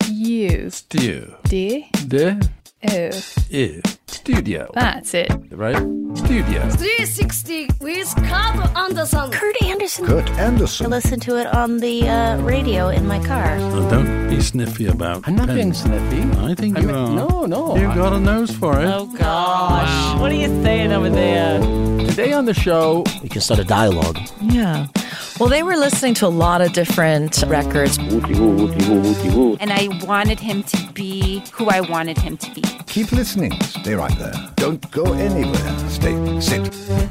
Stew. Stew. D. De. O. U. Studio. That's it. Right? Studio. 360 with Kurt Anderson. Kurt Anderson. Kurt I Anderson. listen to it on the radio in my car. Oh, don't be sniffy about I'm not being pens. sniffy. I think you are. No. You've got a nose for it. Oh, gosh. What are you saying over there? Today on the show, We can start a dialogue. Yeah. Well, they were listening to a lot of different records. And I wanted him to be who I wanted him to be. Keep listening. Stay right there. Don't go anywhere. Sit.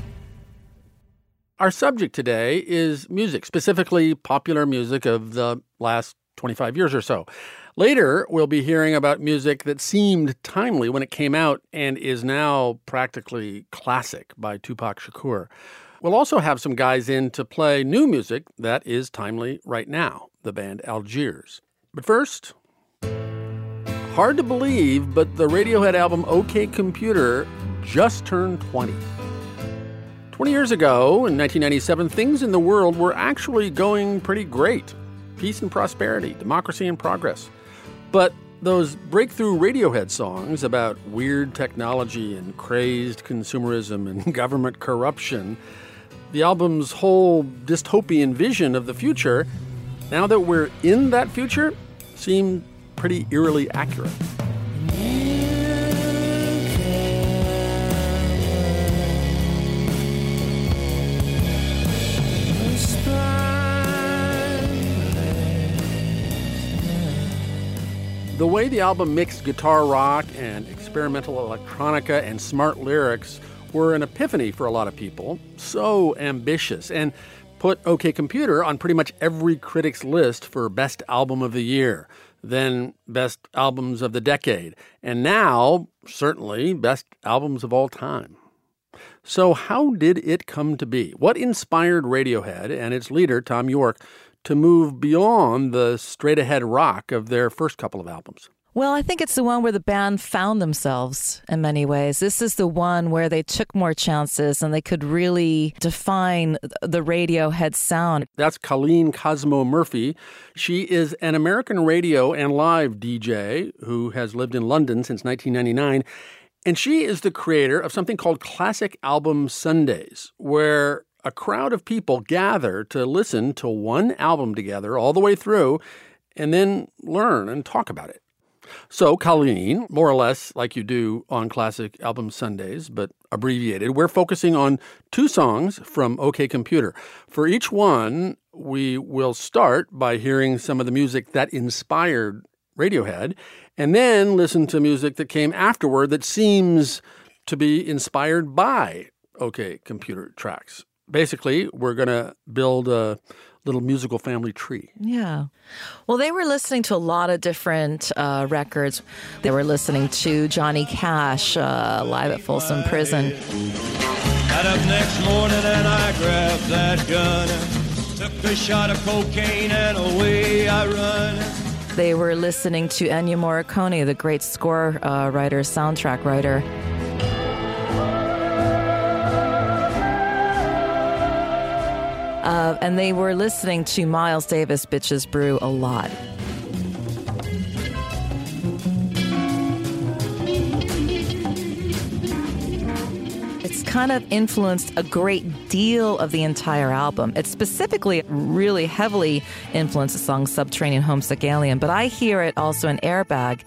our subject today is music, specifically popular music of the last 25 years or so. Later, we'll be hearing about music that seemed timely when it came out and is now practically classic by Tupac Shakur. We'll also have some guys in to play new music that is timely right now, the band Algiers. But first, hard to believe, but the Radiohead album OK Computer just turned 20. 20 years ago, in 1997, things in the world were actually going pretty great. Peace and prosperity, democracy and progress. But those breakthrough Radiohead songs about weird technology and crazed consumerism and government corruption, the album's whole dystopian vision of the future, now that we're in that future, seem pretty eerily accurate. The way the album mixed guitar rock and experimental electronica and smart lyrics were an epiphany for a lot of people, so ambitious, and put OK Computer on pretty much every critic's list for Best Album of the Year, then Best Albums of the Decade, and now, certainly, Best Albums of All Time. So how did it come to be? What inspired Radiohead and its leader, Thom Yorke, to move beyond the straight-ahead rock of their first couple of albums? Well, I think it's the one where the band found themselves in many ways. This is the one where they took more chances and they could really define the Radiohead sound. That's Colleen Cosmo Murphy. She is an American radio and live DJ who has lived in London since 1999. And she is the creator of something called Classic Album Sundays, where a crowd of people gather to listen to one album together all the way through and then learn and talk about it. So, Colleen, more or less like you do on Classic Album Sundays, but abbreviated, we're focusing on 2 songs from OK Computer. For each one, we will start by hearing some of the music that inspired Radiohead, and then listen to music that came afterward that seems to be inspired by OK Computer tracks. Basically, we're going to build a little musical family tree. Yeah. Well, they were listening to a lot of different records. They were listening to Johnny Cash live at Folsom Prison. Got up next morning and I grabbed that gun, took a shot of cocaine and away I run. They were listening to Ennio Morricone, the great score writer, soundtrack writer. And they were listening to Miles Davis, Bitches Brew, a lot. It's kind of influenced a great deal of the entire album. It specifically really heavily influenced the song Subterranean Homesick Alien, but I hear it also in Airbag.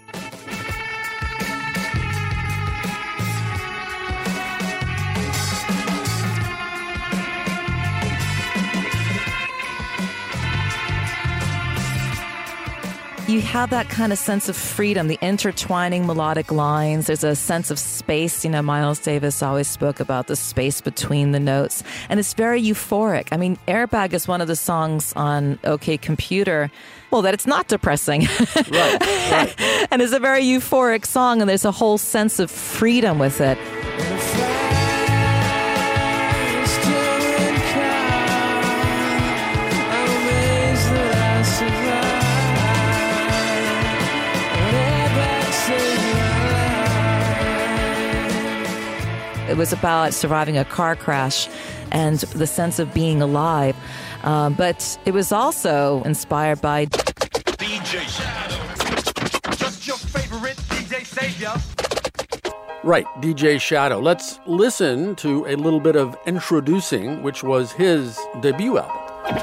You have that kind of sense of freedom, the intertwining melodic lines. There's a sense of space. You know, Miles Davis always spoke about the space between the notes. And it's very euphoric. I mean, Airbag is one of the songs on OK Computer, well, that it's not depressing. Right. And it's a very euphoric song, and there's a whole sense of freedom with it. It was about surviving a car crash and the sense of being alive. But it was also inspired by DJ Shadow. yo. Right, DJ Shadow. Let's listen to a little bit of Introducing, which was his debut album.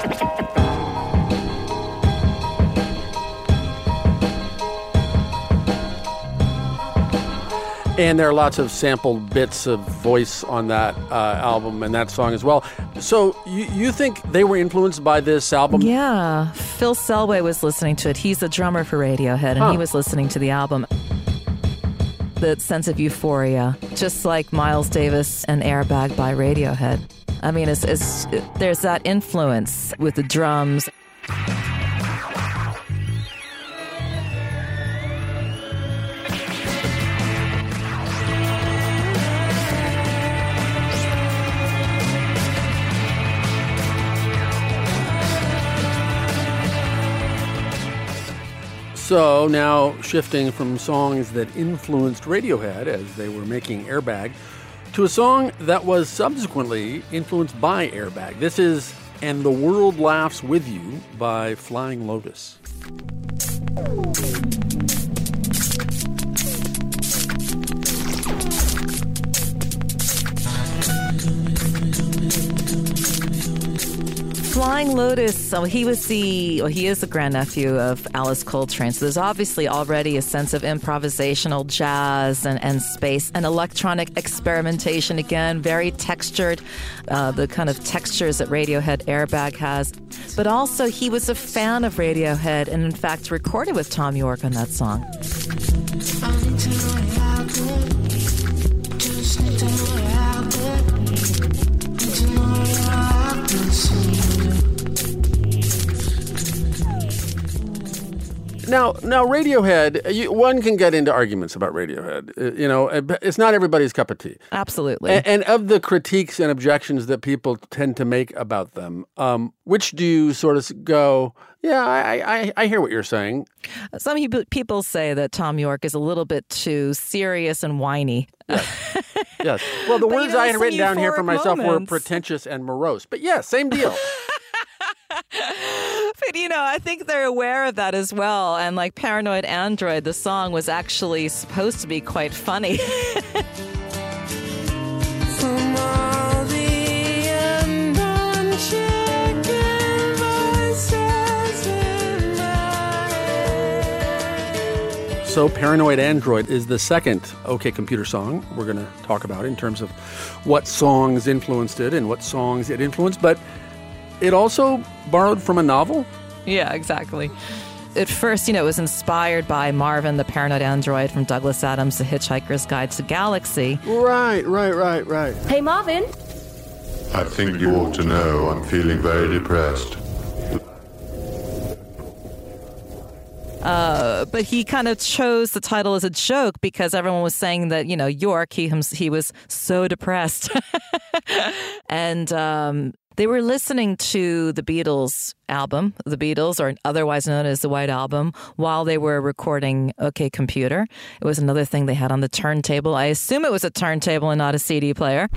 And there are lots of sampled bits of voice on that album and that song as well. So you think they were influenced by this album? Yeah. Phil Selway was listening to it. He's the drummer for Radiohead, and he was listening to the album. The sense of euphoria, just like Miles Davis and Airbag by Radiohead. I mean, there's that influence with the drums. So now shifting from songs that influenced Radiohead as they were making Airbag to a song that was subsequently influenced by Airbag. This is And the World Laughs With You by Flying Lotus. Flying Lotus, he is the grandnephew of Alice Coltrane. So there's obviously already a sense of improvisational jazz and space and electronic experimentation. Again, very textured, the kind of textures that Radiohead Airbag has. But also he was a fan of Radiohead and in fact recorded with Thom Yorke on that song. Now, Radiohead, one can get into arguments about Radiohead. It's not everybody's cup of tea. Absolutely. And of the critiques and objections that people tend to make about them, which do you sort of go, yeah, I hear what you're saying? Some people say that Thom Yorke is a little bit too serious and whiny. Yes. Well, the words I had written down here for myself were pretentious and morose. But yeah, same deal. But, I think they're aware of that as well. And like Paranoid Android, the song was actually supposed to be quite funny. So Paranoid Android is the second OK Computer song we're going to talk about in terms of what songs influenced it and what songs it influenced. But it also borrowed from a novel? Yeah, exactly. At first, it was inspired by Marvin the Paranoid Android from Douglas Adams' The Hitchhiker's Guide to the Galaxy. Right. Hey, Marvin. I think you ought to know I'm feeling very depressed. But he kind of chose the title as a joke because everyone was saying that, Yorke, he was so depressed. And they were listening to the Beatles album, The Beatles, or otherwise known as the White Album, while they were recording OK Computer. It was another thing they had on the turntable. I assume it was a turntable and not a CD player.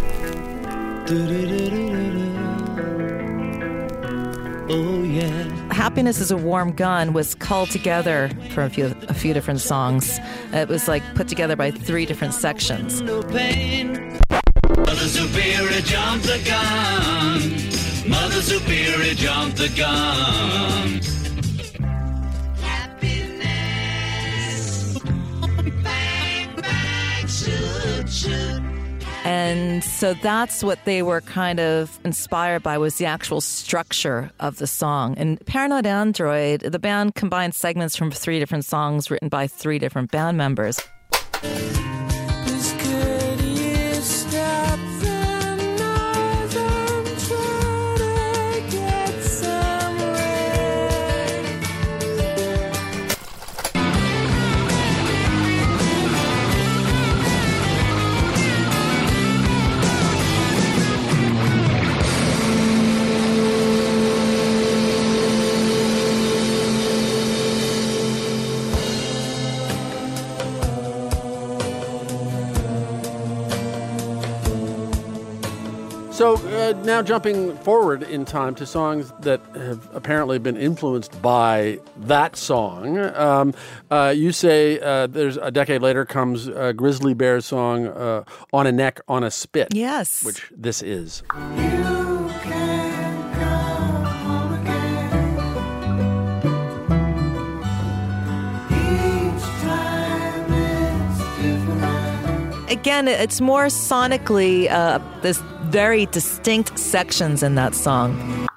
Oh, yeah. Happiness is a Warm Gun was culled together from a few different songs. It was like put together by 3 different sections. No pain. Mother Superior jumped the gun. Mother Superior jumped the gun. Happiness. Bang, bang, shoot, shoot. And so that's what they were kind of inspired by, was the actual structure of the song. And Paranoid Android, the band combined segments from 3 different songs written by 3 different band members. So now jumping forward in time to songs that have apparently been influenced by that song. You say there's a decade later comes Grizzly Bear's song On a Neck, on a Spit. Yes. Which this is. You can come home again. Each time it's different. Again, it's more sonically this very distinct sections in that song.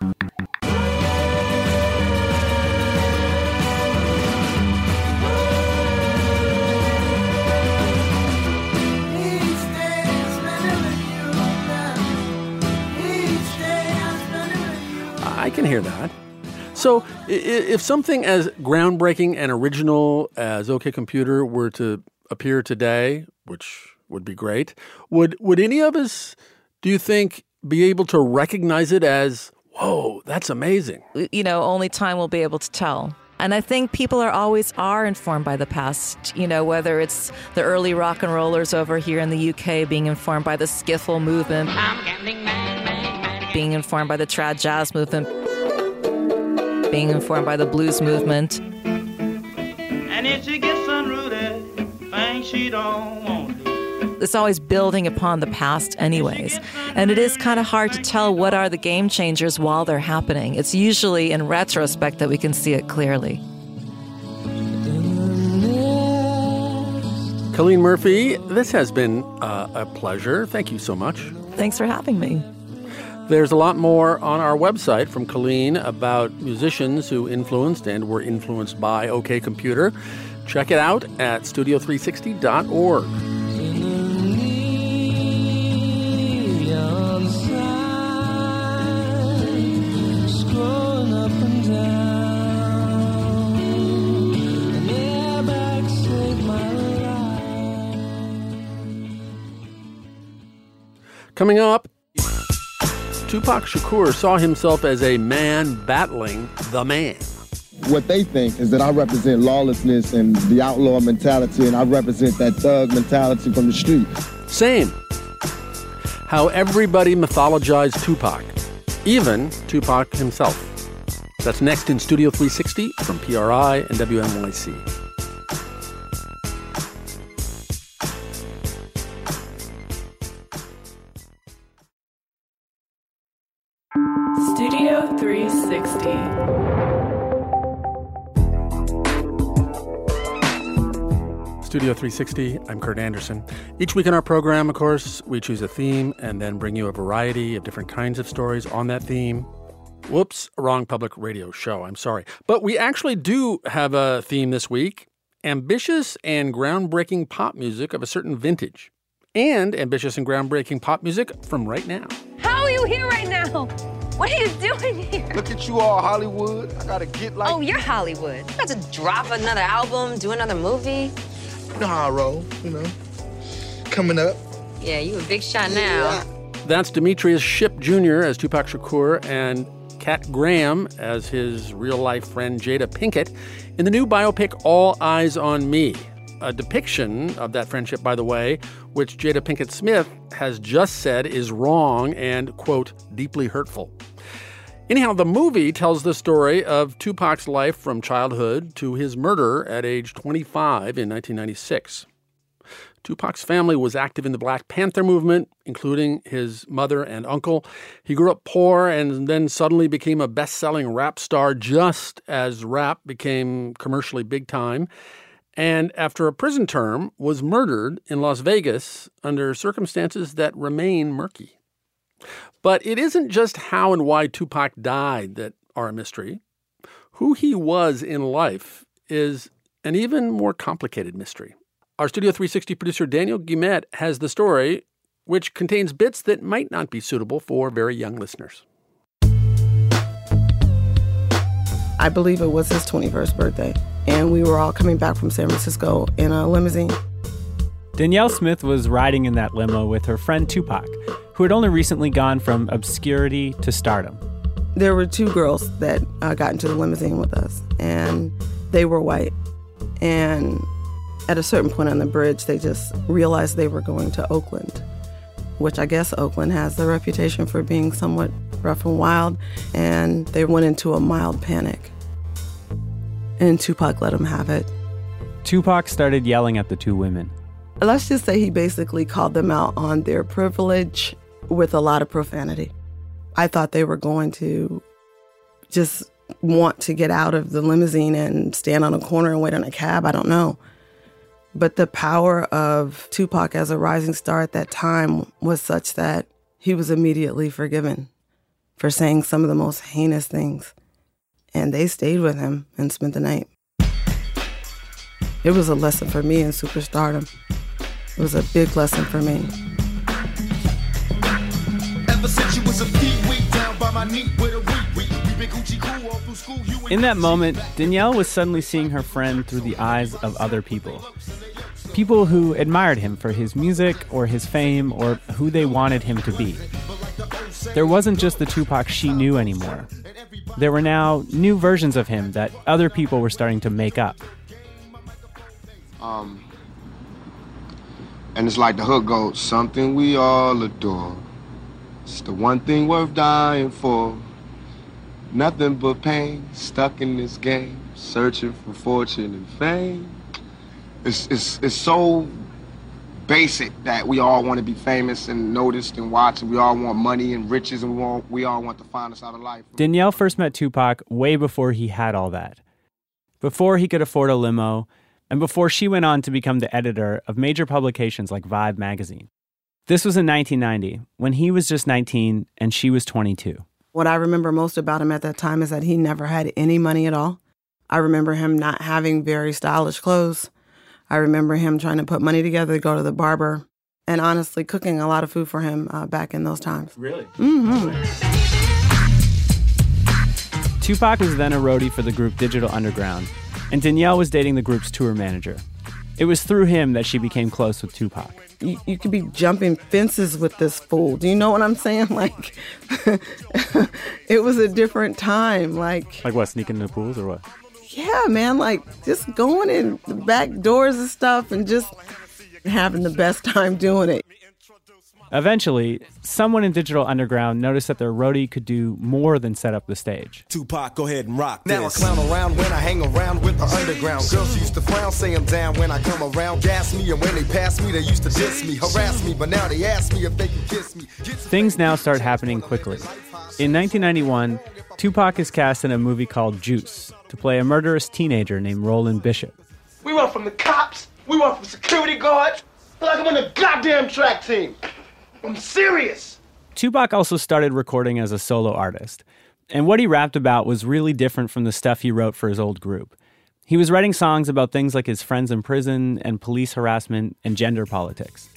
I can hear that. So if something as groundbreaking and original as OK Computer were to appear today, which would be great, would any of us, do you think, be able to recognize it as, whoa, that's amazing? You know, only time will be able to tell. And I think people always are informed by the past, you know, whether it's the early rock and rollers over here in the UK being informed by the skiffle movement, being informed by the trad jazz movement, being informed by the blues movement. And if she gets unruly, things she don't want. It's always building upon the past anyways. And it is kind of hard to tell what are the game changers while they're happening. It's usually in retrospect that we can see it clearly. Colleen Murphy, this has been a pleasure. Thank you so much. Thanks for having me. There's a lot more on our website from Colleen about musicians who influenced and were influenced by OK Computer. Check it out at studio360.org. Coming up, Tupac Shakur saw himself as a man battling the man. What they think is that I represent lawlessness and the outlaw mentality, and I represent that thug mentality from the street. Same. How everybody mythologized Tupac, even Tupac himself. That's next in Studio 360 from PRI and WNYC. Studio 360. Studio 360, I'm Kurt Anderson. Each week in our program, of course, we choose a theme and then bring you a variety of different kinds of stories on that theme. Whoops, wrong public radio show, I'm sorry. But we actually do have a theme this week, ambitious and groundbreaking pop music of a certain vintage. And ambitious and groundbreaking pop music from right now. How are you here right now? What are you doing here? Look at you all, Hollywood. I gotta get like... Oh, you're Hollywood. You got to drop another album, do another movie. You know how I roll, you know. Coming up. Yeah, you a big shot now. That's Demetrius Shipp Jr. as Tupac Shakur and Cat Graham as his real-life friend Jada Pinkett in the new biopic All Eyes on Me. A depiction of that friendship, by the way, which Jada Pinkett Smith has just said is wrong and, quote, deeply hurtful. Anyhow, the movie tells the story of Tupac's life from childhood to his murder at age 25 in 1996. Tupac's family was active in the Black Panther movement, including his mother and uncle. He grew up poor and then suddenly became a best-selling rap star just as rap became commercially big time. And after a prison term, was murdered in Las Vegas under circumstances that remain murky. But it isn't just how and why Tupac died that are a mystery. Who he was in life is an even more complicated mystery. Our Studio 360 producer Daniel Guillemette has the story, which contains bits that might not be suitable for very young listeners. I believe it was his 21st birthday, and we were all coming back from San Francisco in a limousine. Danielle Smith was riding in that limo with her friend Tupac, who had only recently gone from obscurity to stardom. There were two girls that got into the limousine with us, and they were white. And at a certain point on the bridge, they just realized they were going to Oakland. which I guess Oakland has the reputation for being somewhat rough and wild, and they went into a mild panic. And Tupac let him have it. Tupac started yelling at the two women. Let's just say he basically called them out on their privilege with a lot of profanity. I thought they were going to just want to get out of the limousine and stand on a corner and wait on a cab. I don't know. But the power of Tupac as a rising star at that time was such that he was immediately forgiven for saying some of the most heinous things. And they stayed with him and spent the night. It was a lesson for me in superstardom. It was a big lesson for me. Ever since you was a pee-wee down by my knee with a wee-wee. We been Gucci cool all through school. In that moment, Danielle was suddenly seeing her friend through the eyes of other people. People who admired him for his music or his fame or who they wanted him to be. There wasn't just the Tupac she knew anymore. There were now new versions of him that other people were starting to make up. And it's like the hook goes, something we all adore. It's the one thing worth dying for. Nothing but pain, stuck in this game, searching for fortune and fame. It's so basic that we all want to be famous and noticed and watched, and we all want money and riches, and we all want the finest out of life. Danielle first met Tupac way before he had all that. Before he could afford a limo, and before she went on to become the editor of major publications like Vibe magazine. This was in 1990, when he was just 19 and she was 22. What I remember most about him at that time is that he never had any money at all. I remember him not having very stylish clothes. I remember him trying to put money together to go to the barber, and honestly cooking a lot of food for him back in those times. Really? Mm-hmm. Tupac was then a roadie for the group Digital Underground, and Danielle was dating the group's tour manager. It was through him that she became close with Tupac. You could be jumping fences with this fool. Do you know what I'm saying? Like, it was a different time. Like what, sneaking into pools or what? Yeah, man, like just going in the back doors and stuff and just having the best time doing it. Eventually, someone in Digital Underground noticed that their roadie could do more than set up the stage. Tupac, go ahead and rock this. Now I clown around when I hang around with the underground. Girls used to frown, say I'm down when I come around. Gas me, and when they pass me, they used to diss me, harass me, but now they ask me if they can kiss me. Things now start happening quickly. In 1991, Tupac is cast in a movie called Juice to play a murderous teenager named Roland Bishop. We run from the cops, we run from security guards. Like I'm on the goddamn track team. I'm serious. Tupac also started recording as a solo artist, and what he rapped about was really different from the stuff he wrote for his old group. He was writing songs about things like his friends in prison and police harassment and gender politics.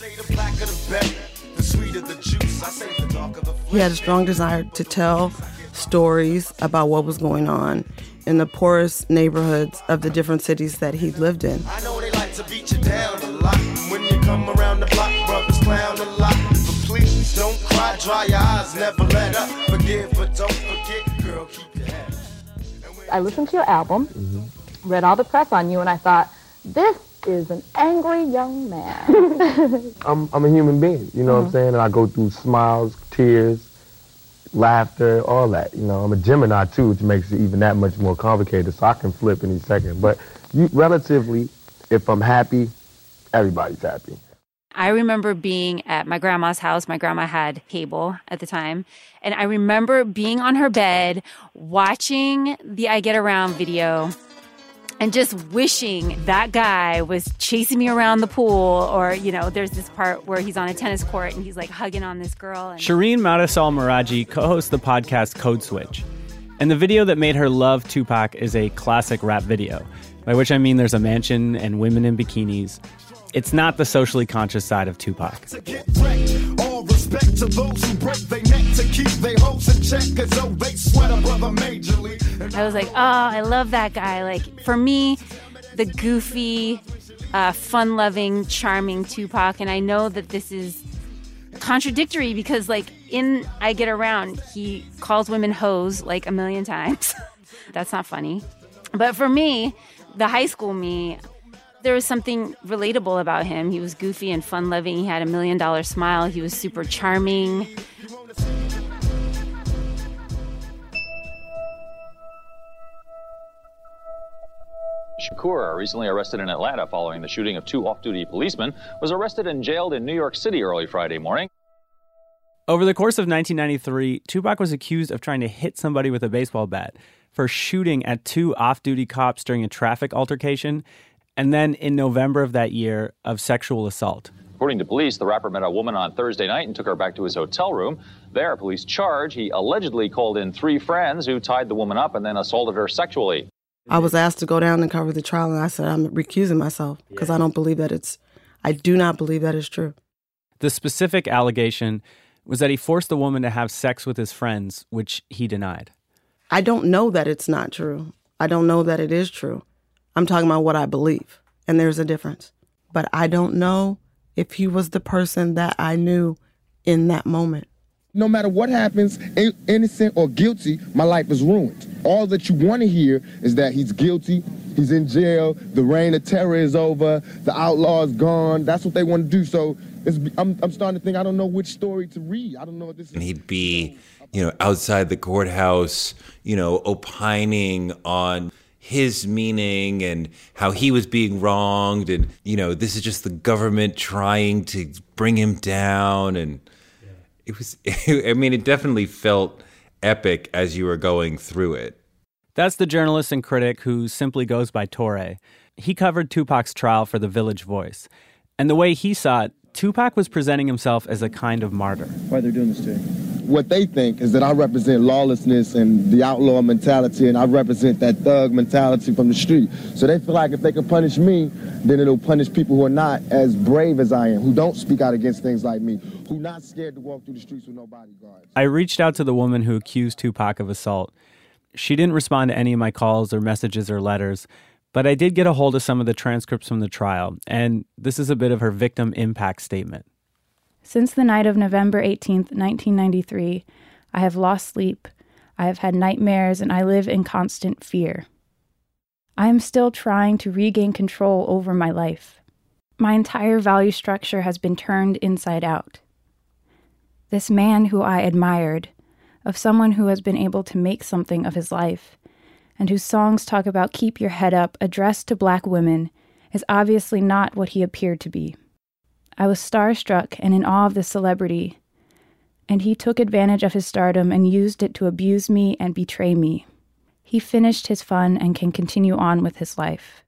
He had a strong desire to tell stories about what was going on in the poorest neighborhoods of the different cities that he lived in. I know they like to beat you down a lot. When you come around the block, brothers clown a lot. But please don't cry, dry your eyes, never let up. Forgive, but don't forget, girl, keep your head. I listened to your album, read all the press on you, and I thought, this is an angry young man. I'm a human being, you know what I'm saying? And I go through smiles, tears, laughter, all that. You know, I'm a Gemini too, which makes it even that much more complicated, so I can flip any second. But relatively, if I'm happy, everybody's happy. I remember being at my grandma's house. My grandma had cable at the time. And I remember being on her bed, watching the I Get Around video, and just wishing that guy was chasing me around the pool. Or, you know, there's this part where he's on a tennis court and he's like hugging on this girl. And Shireen Marisol Meraji co-hosts the podcast Code Switch. And the video that made her love Tupac is a classic rap video, by which I mean there's a mansion and women in bikinis. It's not the socially conscious side of Tupac. All respect to those who break their neck to keep their hopes in check, 'cause they sweat a brother majorly. I was like, oh, I love that guy. Like, for me, the goofy, fun-loving, charming Tupac. And I know that this is contradictory because, like, in I Get Around, he calls women hoes like a million times. That's not funny. But for me, the high school me, There was something relatable about him. He was goofy and fun-loving. He had $1 million smile. He was super charming. Shakur, recently arrested in Atlanta following the shooting of 2 off-duty policemen, was arrested and jailed in New York City early Friday morning. Over the course of 1993, Tupac was accused of trying to hit somebody with a baseball bat for shooting at 2 off-duty cops during a traffic altercation, and then in November of that year, of sexual assault. According to police, the rapper met a woman on Thursday night and took her back to his hotel room. There, police charge he allegedly called in 3 friends who tied the woman up and then assaulted her sexually. I was asked to go down and cover the trial, and I said I'm recusing myself because I do not believe that is true. The specific allegation was that he forced the woman to have sex with his friends, which he denied. I don't know that it's not true. I don't know that it is true. I'm talking about what I believe, and there's a difference. But I don't know if he was the person that I knew in that moment. No matter what happens, innocent or guilty, my life is ruined. All that you want to hear is that he's guilty, he's in jail, the reign of terror is over, the outlaw is gone. That's what they want to do. So I'm starting to think I don't know which story to read. I don't know what this is. And he'd be, outside the courthouse, opining on his meaning and how he was being wronged. And, this is just the government trying to bring him down. And it definitely felt epic as you were going through it. That's the journalist and critic who simply goes by Torre. He covered Tupac's trial for The Village Voice. And the way he saw it, Tupac was presenting himself as a kind of martyr. Why they're doing this to you? What they think is that I represent lawlessness and the outlaw mentality, and I represent that thug mentality from the street. So they feel like if they can punish me, then it'll punish people who are not as brave as I am, who don't speak out against things like me, who not scared to walk through the streets with no bodyguards. I reached out to the woman who accused Tupac of assault. She didn't respond to any of my calls or messages or letters, but I did get a hold of some of the transcripts from the trial, and this is a bit of her victim impact statement. Since the night of November 18th, 1993, I have lost sleep, I have had nightmares, and I live in constant fear. I am still trying to regain control over my life. My entire value structure has been turned inside out. This man who I admired, of someone who has been able to make something of his life, and whose songs talk about keep your head up addressed to Black women, is obviously not what he appeared to be. I was starstruck and in awe of this celebrity, and he took advantage of his stardom and used it to abuse me and betray me. He finished his fun and can continue on with his life.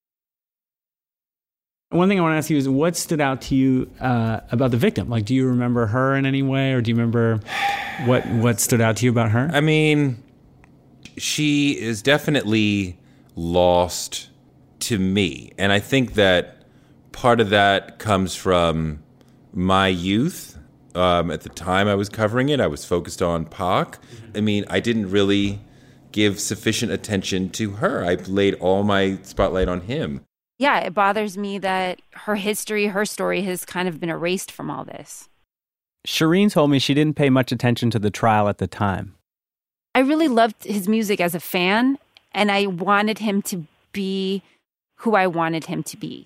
One thing I want to ask you is what stood out to you about the victim? Like, do you remember her in any way, or do you remember what stood out to you about her? I mean, she is definitely lost to me. And I think that part of that comes from my youth. At the time I was covering it, I was focused on Pac. I mean, I didn't really give sufficient attention to her. I laid all my spotlight on him. Yeah, it bothers me that her history, her story has kind of been erased from all this. Shireen told me she didn't pay much attention to the trial at the time. I really loved his music as a fan, and I wanted him to be who I wanted him to be.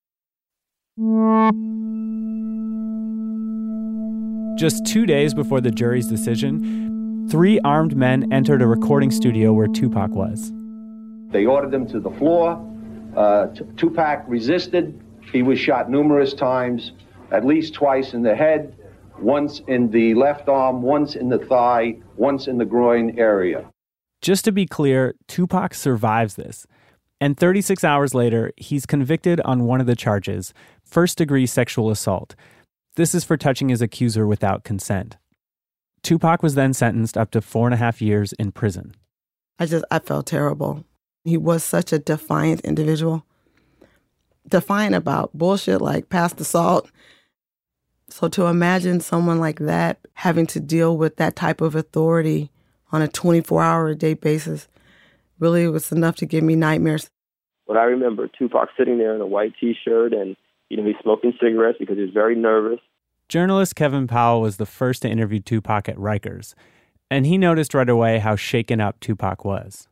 Just 2 days before the jury's decision, 3 armed men entered a recording studio where Tupac was. They ordered him to the floor. Tupac resisted. He was shot numerous times, at least twice in the head, once in the left arm, once in the thigh, once in the groin area. Just to be clear, Tupac survives this. And 36 hours later, he's convicted on one of the charges, first-degree sexual assault. This is for touching his accuser without consent. Tupac was then sentenced up to 4.5 years in prison. I felt terrible. He was such a defiant individual. Defiant about bullshit like pass the salt. So to imagine someone like that having to deal with that type of authority on a 24-hour-a-day basis really was enough to give me nightmares. But I remember Tupac sitting there in a white T-shirt and, he's smoking cigarettes because he was very nervous. Journalist Kevin Powell was the first to interview Tupac at Rikers, and he noticed right away how shaken up Tupac was.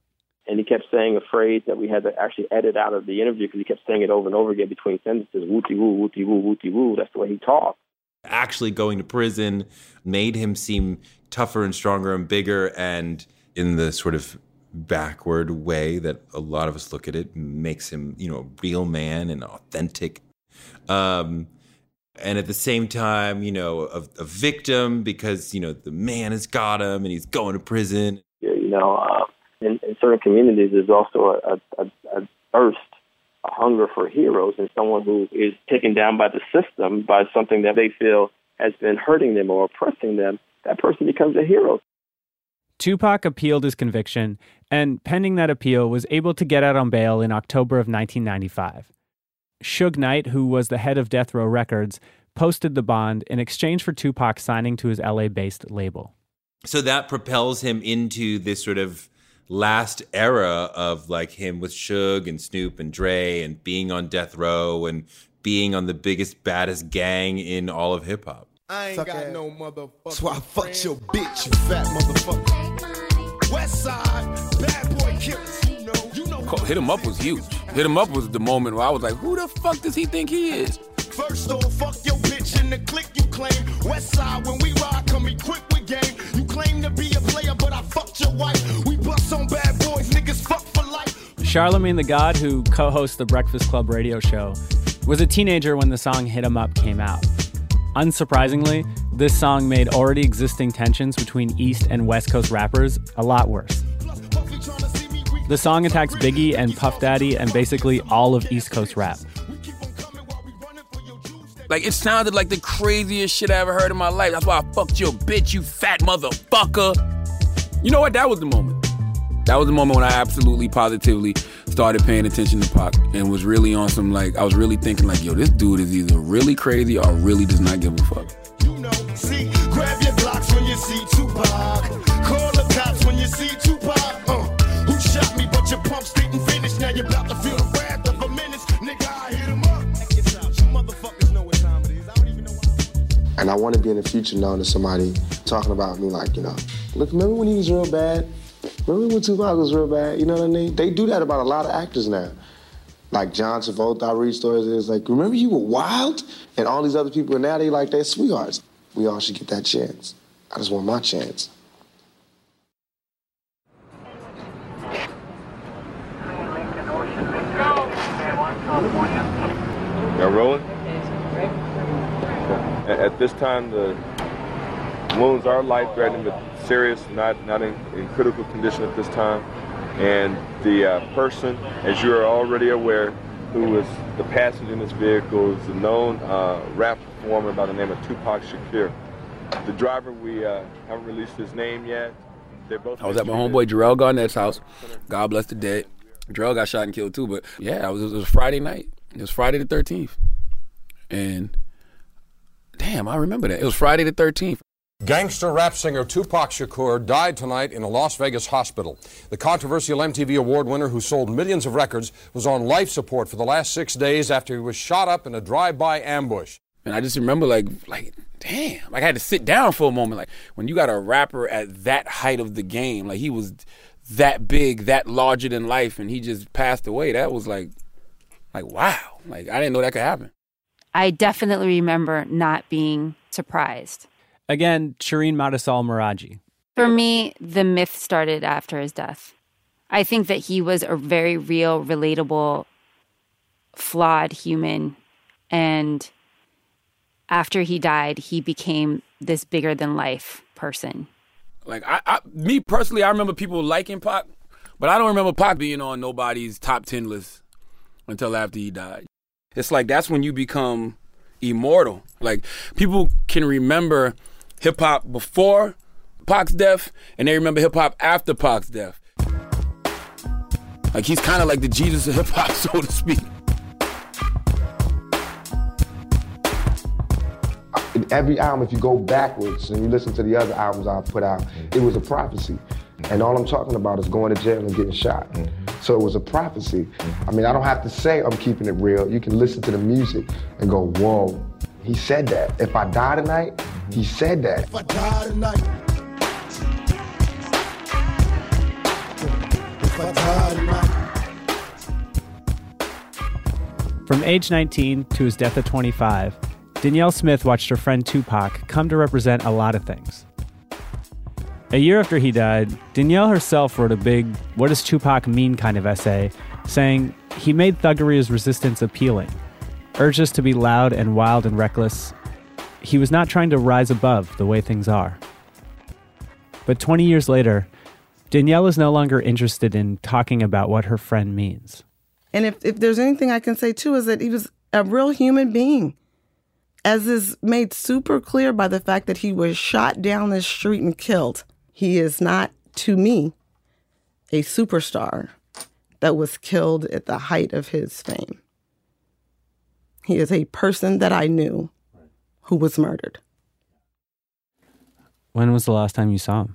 And he kept saying a phrase that we had to actually edit out of the interview because he kept saying it over and over again between sentences, wooty-woo, wooty-woo, wooty-woo. That's the way he talked. Actually going to prison made him seem tougher and stronger and bigger, and in the sort of backward way that a lot of us look at it, makes him, a real man and authentic. And at the same time, a victim because, the man has got him and he's going to prison. In certain communities, there's also a thirst, a hunger for heroes, and someone who is taken down by the system, by something that they feel has been hurting them or oppressing them. That person becomes a hero. Tupac appealed his conviction, and pending that appeal, was able to get out on bail in October of 1995. Suge Knight, who was the head of Death Row Records, posted the bond in exchange for Tupac signing to his LA-based label. So that propels him into this sort of last era of like him with Suge and Snoop and Dre and being on Death Row and being on the biggest, baddest gang in all of hip-hop. I ain't got no motherfucker. So I fucked your bitch, you fat motherfucker. West Side, bad boy killers. You know. Hit 'Em Up was huge. Hit 'Em Up was the moment where I was like, who the fuck does he think he is? First off, fuck your bitch in the clique you claim. West Side, when we ride, come equipped with game. You claim to be a player, but I fucked your wife. We bust on bad boys, niggas fuck for life. Charlemagne the God, who co-hosts the Breakfast Club radio show, was a teenager when the song Hit 'Em Up came out. Unsurprisingly, this song made already existing tensions between East and West Coast rappers a lot worse. The song attacks Biggie and Puff Daddy and basically all of East Coast rap. Like, it sounded like the craziest shit I ever heard in my life. That's why I fucked your bitch, you fat motherfucker. You know what? That was the moment. That was the moment when I absolutely, positively started paying attention to Pac and was really on some, like, I was really thinking, like, yo, this dude is either really crazy or really does not give a fuck. See, grab your blocks when you see Tupac. Call the cops when you see Tupac. Who shot me, but your pumps didn't finish. Now you're about to feel the wrath of a menace. Nigga, I hit 'em up. You motherfuckers know what time it is. I don't even know why. And I want to be in the future known as somebody talking about me like, look, remember when he was real bad? Remember when Tupac was real bad? You know what I mean? They do that about a lot of actors now. Like John Travolta, I read stories, it's like, remember you were wild? And all these other people, and now they like they're sweethearts. We all should get that chance. I just want my chance. Y'all rolling? At this time, the wounds are life-threatening, but serious, not in critical condition at this time. And the person, as you are already aware, who was the passenger in this vehicle is a known rap performer by the name of Tupac Shakur. The driver, we haven't released his name yet. I was at my homeboy Jarrell Garnett's house. God bless the dead. Jarrell got shot and killed too, but yeah, it was Friday night. It was Friday the 13th. And damn, I remember that. It was Friday the 13th. Gangster rap singer Tupac Shakur died tonight in a Las Vegas hospital. The controversial MTV Award winner who sold millions of records was on life support for the last 6 days after he was shot up in a drive-by ambush. And I just remember like damn, like I had to sit down for a moment. Like when you got a rapper at that height of the game, like he was that big, that larger than life, and he just passed away. That was like wow. Like I didn't know that could happen. I definitely remember not being surprised. Again, Shireen Marisol Meraji. For me, the myth started after his death. I think that he was a very real, relatable, flawed human. And after he died, he became this bigger than life person. Like me personally, I remember people liking Pac, but I don't remember Pac being on nobody's top 10 list until after he died. It's like that's when you become immortal. Like people can remember hip-hop before Pac's death, and they remember hip-hop after Pac's death. Like he's kind of like the Jesus of hip-hop, so to speak. In every album, if you go backwards and you listen to the other albums I've put out, it was a prophecy. And all I'm talking about is going to jail and getting shot. So it was a prophecy. I mean, I don't have to say I'm keeping it real. You can listen to the music and go, whoa, he said that. If I die tonight, he said that. If I die tonight. If I From age 19 to his death at 25, Danyel Smith watched her friend Tupac come to represent a lot of things. A year after he died, Danyel herself wrote a big "What does Tupac mean?" kind of essay, saying he made Thuggeria's resistance appealing, urged us to be loud and wild and reckless. He was not trying to rise above the way things are. But 20 years later, Danyel is no longer interested in talking about what her friend means. And if there's anything I can say, too, is that he was a real human being, as is made super clear by the fact that he was shot down the street and killed. He is not, to me, a superstar that was killed at the height of his fame. He is a person that I knew who was murdered. When was the last time you saw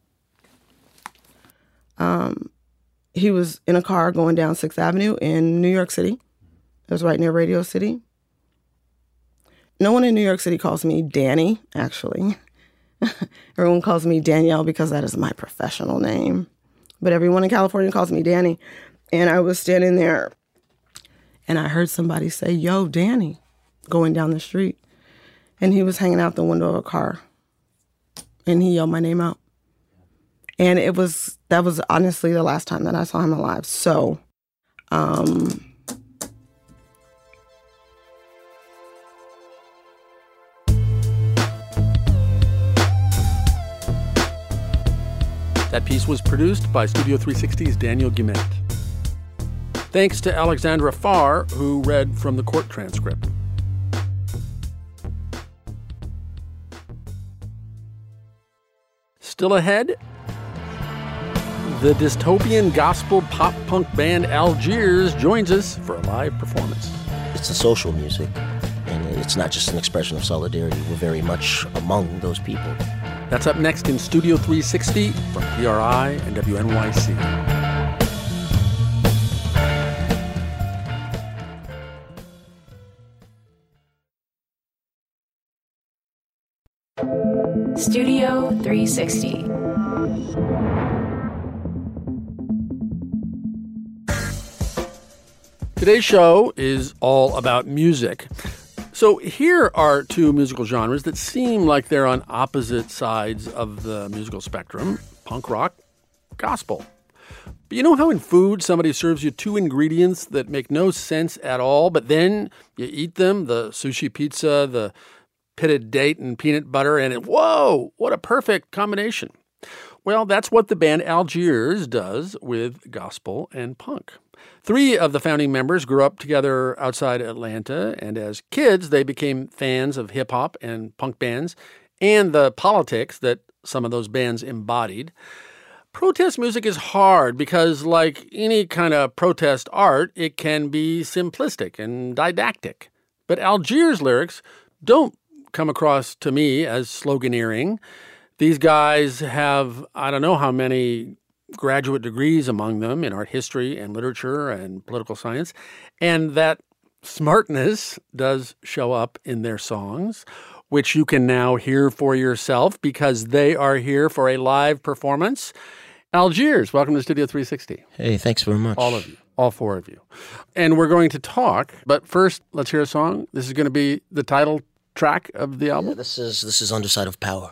him? He was in a car going down 6th Avenue in New York City. It was right near Radio City. No one in New York City calls me Danny, actually. Everyone calls me Danyel because that is my professional name. But everyone in California calls me Danny. And I was standing there and I heard somebody say, "Yo, Danny," going down the street. And he was hanging out the window of a car. And he yelled my name out. And that was honestly the last time that I saw him alive. So, That piece was produced by Studio 360's Daniel Guillemette. Thanks to Alexandra Farr, who read from the court transcript. Still ahead, the dystopian gospel pop punk band Algiers joins us for a live performance. It's a social music, and it's not just an expression of solidarity. We're very much among those people. That's up next in Studio 360 from PRI and WNYC. Studio 360. Today's show is all about music. So here are two musical genres that seem like they're on opposite sides of the musical spectrum: punk rock, gospel. But you know how in food somebody serves you two ingredients that make no sense at all, but then you eat them, the sushi pizza, the pitted date and peanut butter, and whoa, what a perfect combination. Well, that's what the band Algiers does with gospel and punk. 3 of the founding members grew up together outside Atlanta, and as kids, they became fans of hip-hop and punk bands and the politics that some of those bands embodied. Protest music is hard because, like any kind of protest art, it can be simplistic and didactic. But Algiers' lyrics don't come across to me as sloganeering. These guys have, I don't know how many graduate degrees among them in art history and literature and political science, and that smartness does show up in their songs, which you can now hear for yourself because they are here for a live performance. Algiers, welcome to Studio 360. Hey, thanks very much. All of you, all 4 of you. And we're going to talk, but first, let's hear a song. This is going to be the title track of the album. Yeah, this is Underside of Power.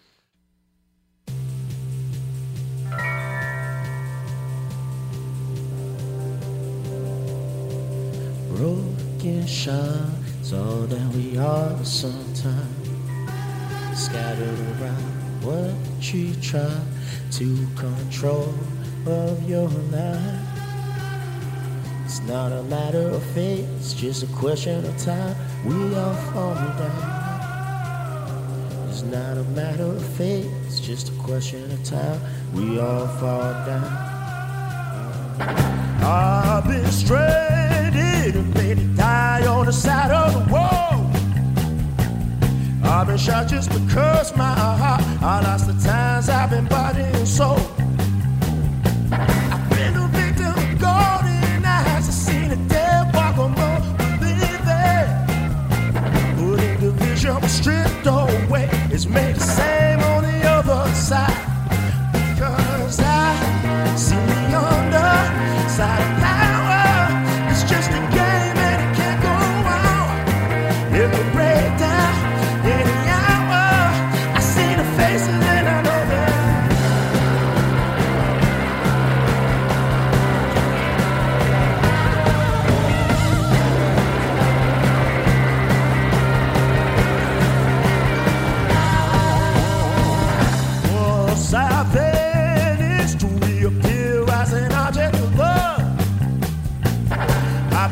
Broken shards, all that we are sometimes. Scattered around what you try to control of your life. It's not a matter of fate, it's just a question of time. We all fall down. It's not a matter of fate, it's just a question of time. We all fall down. I've been stranded and made to die on the side of the wall. I've been shot just because my heart, I lost the times I've been body and soul. I've been a victim of golden eyes. I've seen a dead walk on more living. But in the vision was stripped away. It's made the same on the other side. Because I see the under.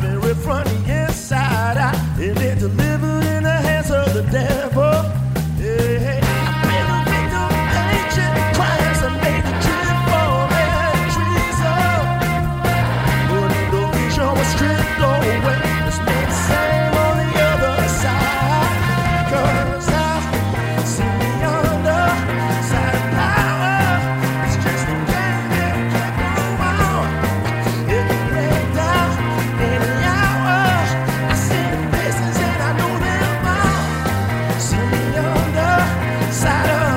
very from the inside out, and they're delivered in the hands of the devil. Hey, I've been a victim of ancient crimes and made the trip for treason. But the vision was stripped away. It's made the same on the other side. 'Cause I see the other side of power. It's just a game that can't go on. It can break down any hour. I see the faces and I know them all. See the other side of.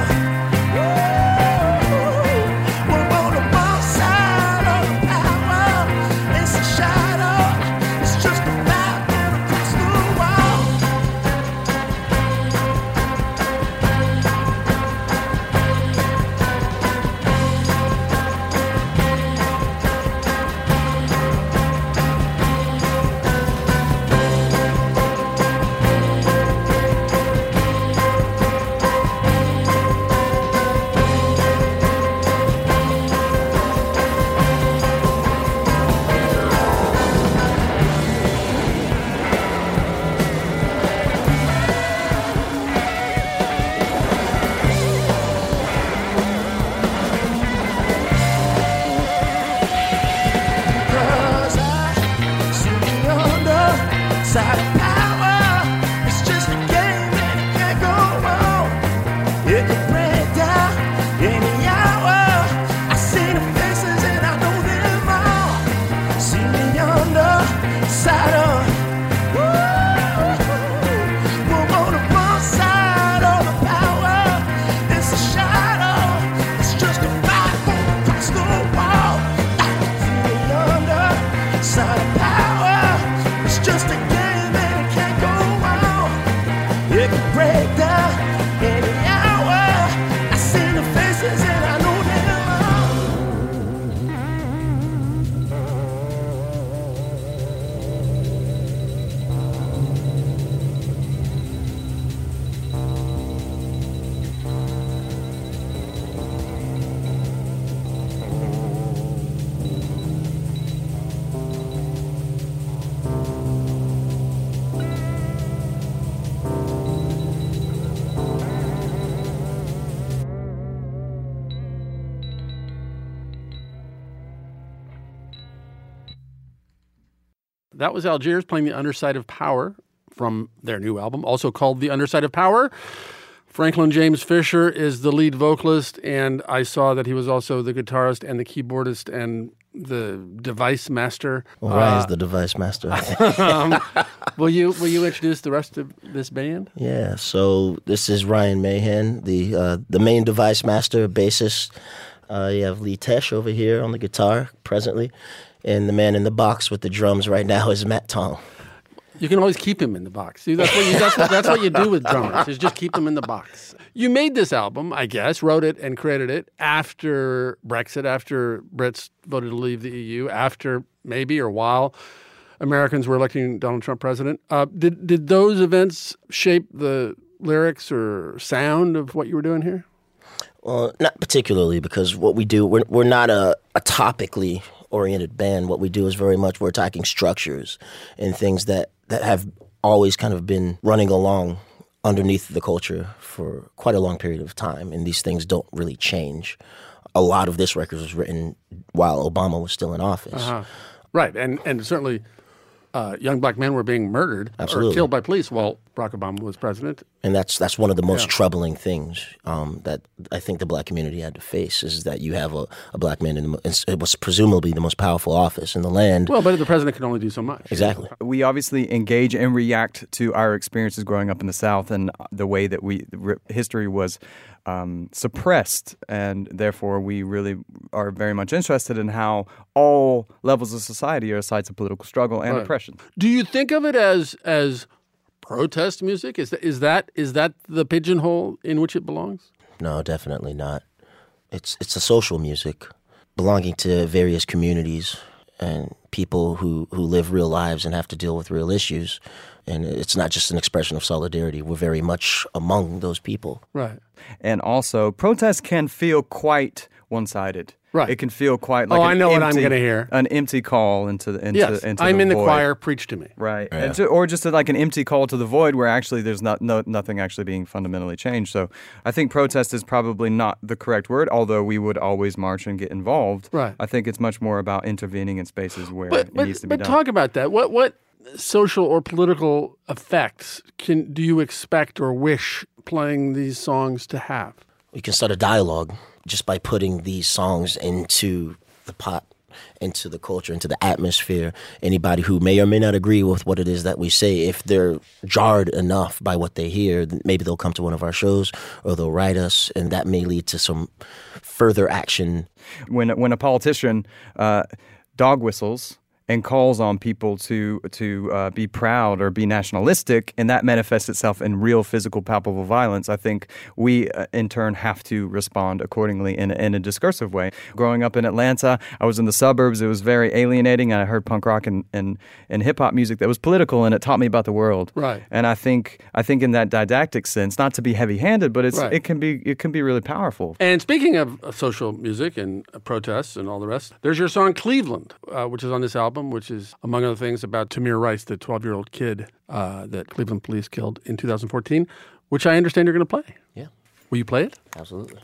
We're on the wrong side of the power. It's a shadow. It's just a map across the wall. Cause I see the other side of power. It's just a game and it can't go wrong. It can break down any hour. I see the faces and I know them all. See the other side of. We're on the wrong side of the power. It's a shadow. It's just a fight across the wall. See the other side of power. It's just a game and it can't go wrong. It can break down any hour. I see the faces and I know them all. That was Algiers playing The Underside of Power from their new album, also called The Underside of Power. Franklin James Fisher is the lead vocalist, and I saw that he was also the guitarist and the keyboardist and the device master. Well, Ryan's the device master. Will you introduce the rest of this band? Yeah, so this is Ryan Mahan, the main device master, bassist. You have Lee Tesh over here on the guitar presently, and the man in the box with the drums right now is Matt Tong. You can always keep him in the box. See, that's what you do with drummers, is just keep them in the box. You made this album, I guess, wrote it and created it after Brexit, after Brits voted to leave the EU, after maybe or while Americans were electing Donald Trump president. Did those events shape the lyrics or sound of what you were doing here? Well, not particularly, because what we do, we're not a topically oriented band. What we do is very much we're attacking structures and things that have always kind of been running along underneath the culture for quite a long period of time, and these things don't really change. A lot of this record was written while Obama was still in office. Uh-huh. Right, and certainly young black men were being murdered Absolutely. or killed by police while Barack Obama was president. And that's one of the most troubling things that I think the black community had to face, is that you have a black man it was presumably the most powerful office in the land. Well, but the president can only do so much. Exactly. We obviously engage and react to our experiences growing up in the South and the way that history was suppressed, and therefore we really are very much interested in how all levels of society are sites of political struggle and oppression. Do you think of it as protest music? Is that the pigeonhole in which it belongs? No, definitely not. It's a social music belonging to various communities and people who live real lives and have to deal with real issues. And it's not just an expression of solidarity. We're very much among those people. Right. And also, protest can feel quite one-sided. Right. It can feel quite like I know what I'm going to hear. An empty call into Yes, I'm in the choir, preach to me. Right. Yeah. And or just like an empty call to the void where actually there's nothing actually being fundamentally changed. So I think protest is probably not the correct word, although we would always march and get involved. Right. I think it's much more about intervening in spaces where it needs to be But done. talk about that. What social or political effects do you expect or wish playing these songs to have? We can start a dialogue just by putting these songs into the pot, into the culture, into the atmosphere. Anybody who may or may not agree with what it is that we say, if they're jarred enough by what they hear, then maybe they'll come to one of our shows or they'll write us, and that may lead to some further action. When a politician dog whistles and calls on people to be proud or be nationalistic, and that manifests itself in real physical, palpable violence, I think we, in turn, have to respond accordingly in a discursive way. Growing up in Atlanta, I was in the suburbs. It was very alienating, and I heard punk rock and hip-hop music that was political, and it taught me about the world. Right. And I think in that didactic sense, not to be heavy-handed, but Right. it can be really powerful. And speaking of social music and protests and all the rest, there's your song Cleveland, which is on this album, which is, among other things, about Tamir Rice, the 12-year-old kid that Cleveland police killed in 2014, which I understand you're going to play. Yeah. Will you play it? Absolutely.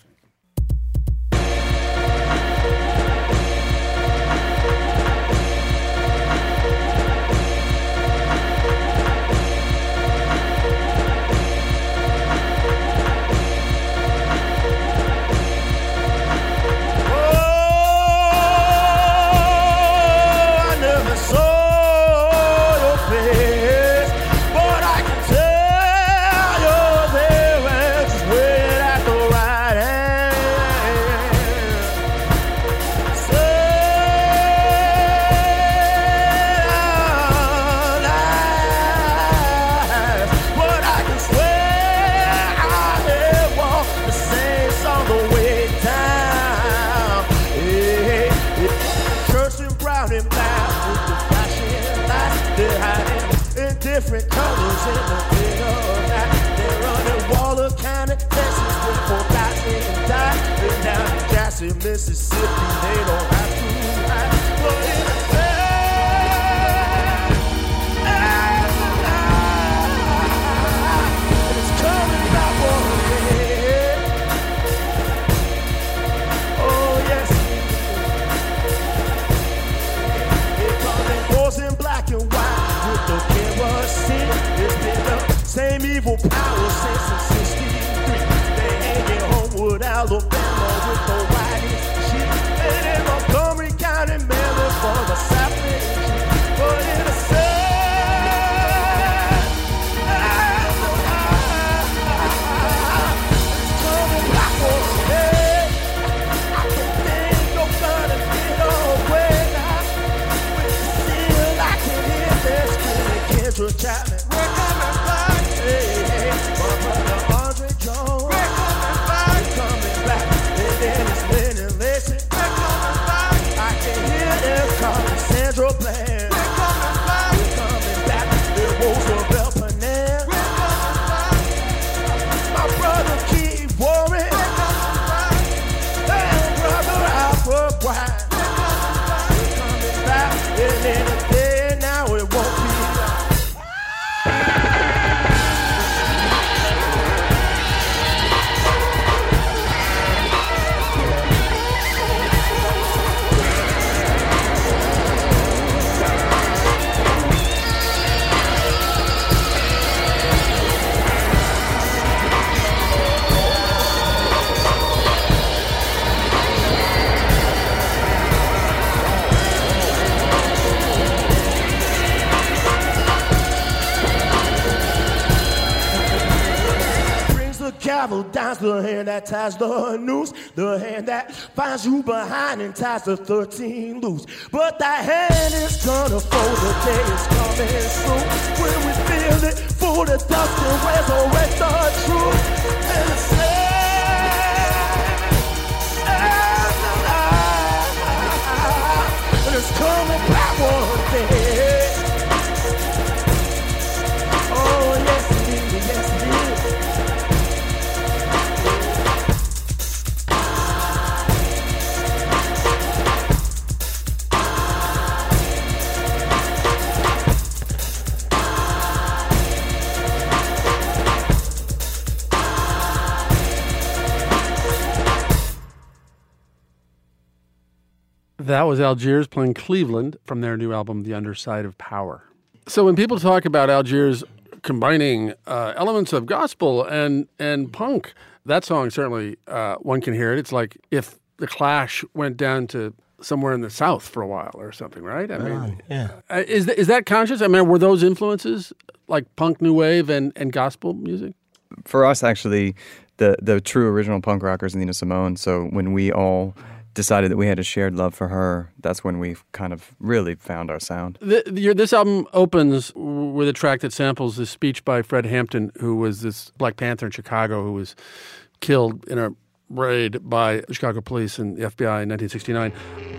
Different colors in the middle of night. They're running Waller County, Texas, with 4,000 died. They're down in Jackson, Mississippi. They don't have to hide. But in a it's coming back one day. Oh yes, it's coming horse in black and white. It's been the same evil power since the 63. They ain't in Homewood, Alabama with the whitest sheep. And in Montgomery County, Maryland for the sapling. But in the sun, it's coming back one day. I can think nobody get away now. Still I can hear their screaming. Kendra Chapman, we're coming back. Hey, hey, my brother Andre Jones, we're coming back. And then it's Lynn and Lacey, we're coming back. I can hear them calling Sandra Bland, we're coming back. It Roosevelt Panel, we're coming back. My brother Keith Warren, we're coming back. And brother Alfred White, we're coming back. And in a day now it won't be. Gavel downs the hand that ties the noose, the hand that finds you behind and ties the 13 loose. But that hand is gonna fold, the day is coming soon. When we feel it, full of dust and resurrect the truth. And the sand and the light, and it's coming back one day. Oh yes it is, yes it is. That was Algiers playing Cleveland from their new album, The Underside of Power. So when people talk about Algiers combining elements of gospel and punk, that song certainly, one can hear it. It's like if the Clash went down to somewhere in the South for a while or something, right? I mean, is that conscious? I mean, were those influences like punk, new wave, and gospel music? For us, actually, the true original punk rocker is Nina Simone. So when we all decided that we had a shared love for her, that's when we kind of really found our sound. This album opens with a track that samples this speech by Fred Hampton, who was this Black Panther in Chicago who was killed in a raid by the Chicago police and the FBI in 1969.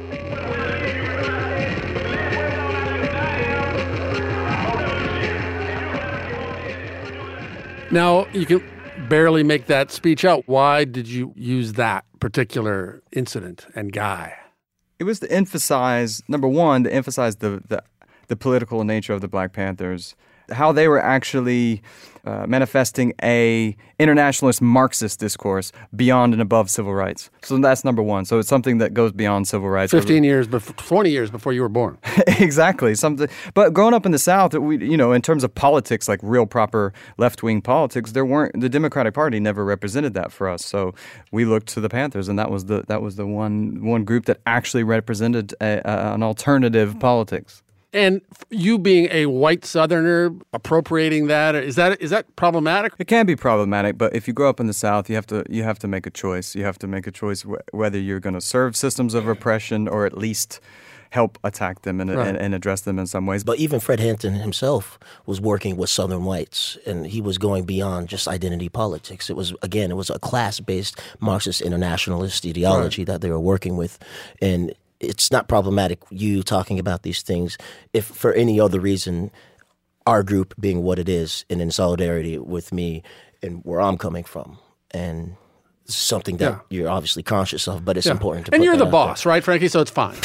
Now, you can barely make that speech out. Why did you use that particular incident and guy? It was to emphasize, number one, to emphasize the political nature of the Black Panthers, how they were actually manifesting a internationalist Marxist discourse beyond and above civil rights. So that's number one. So it's something that goes beyond civil rights. 20 years before you were born. Exactly. But growing up in the South, in terms of politics, like real proper left-wing politics, the Democratic Party never represented that for us. So we looked to the Panthers, and that was the one group that actually represented an alternative politics. And you being a white Southerner, appropriating that, is that problematic? It can be problematic, but if you grow up in the South, you have to make a choice. You have to make a choice whether you're going to serve systems of oppression or at least help attack them and address them in some ways. But even Fred Hampton himself was working with Southern whites, and he was going beyond just identity politics. It was a class-based Marxist internationalist ideology that they were working with, and it's not problematic, you talking about these things, if for any other reason, our group being what it is and in solidarity with me and where I'm coming from. And it's something that you're obviously conscious of, but it's important to put And you're that the out boss, right, Frankie? So it's fine.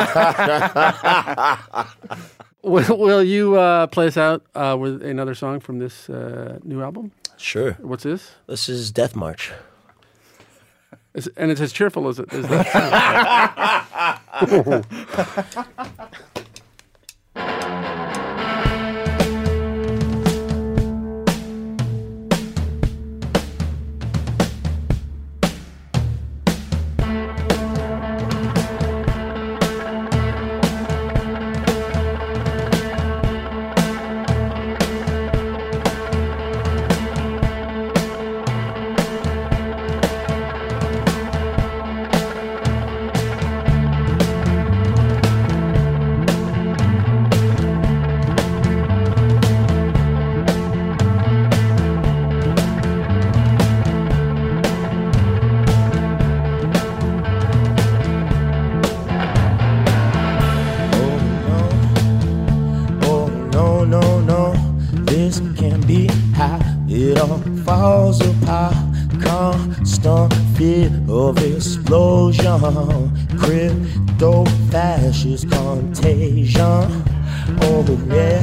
Will you play us out with another song from this new album? Sure. What's this? This is Death March. And it's as cheerful as that. Falls apart, constant fear of explosion, crypto-fascist contagion. Oh yeah,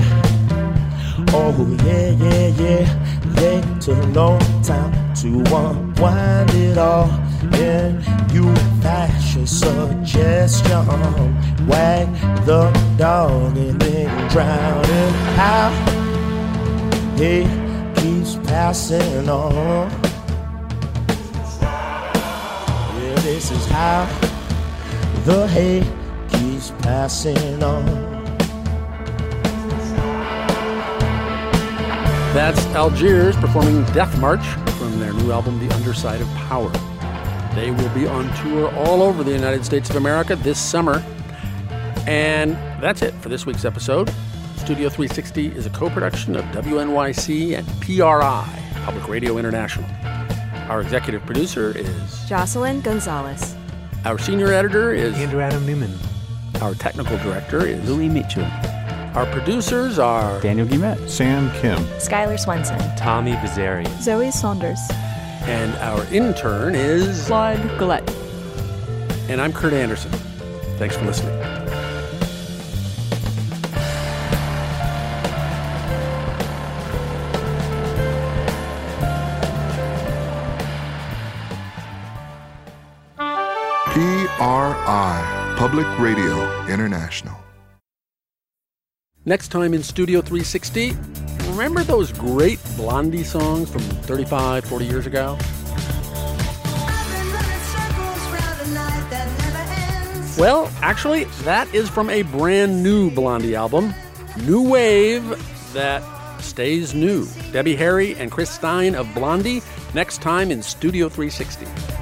they took no time to unwind it all. And you fascist suggestion, wag the dog and then drown it out. Hey, keeps passing on. Yeah, this is how the hate keeps passing on. That's Algiers performing Death March from their new album, The Underside of Power. They will be on tour all over the United States of America this summer. And that's it for this week's episode. Studio 360 is a co-production of WNYC and PRI, Public Radio International. Our executive producer is Jocelyn Gonzalez. Our senior editor is Andrew Adam Newman. Our technical director is Louis Mitchell. Our producers are Daniel Guillemette, Sam Kim, Skylar Swenson, Tommy Bizzari, Zoe Saunders, and our intern is Claude Goulet. And I'm Kurt Anderson. Thanks for listening. PRI. Public Radio International. Next time in Studio 360, remember those great Blondie songs from 35, 40 years ago? Well, actually, that is from a brand new Blondie album, New Wave, that stays new. Debbie Harry and Chris Stein of Blondie, next time in Studio 360.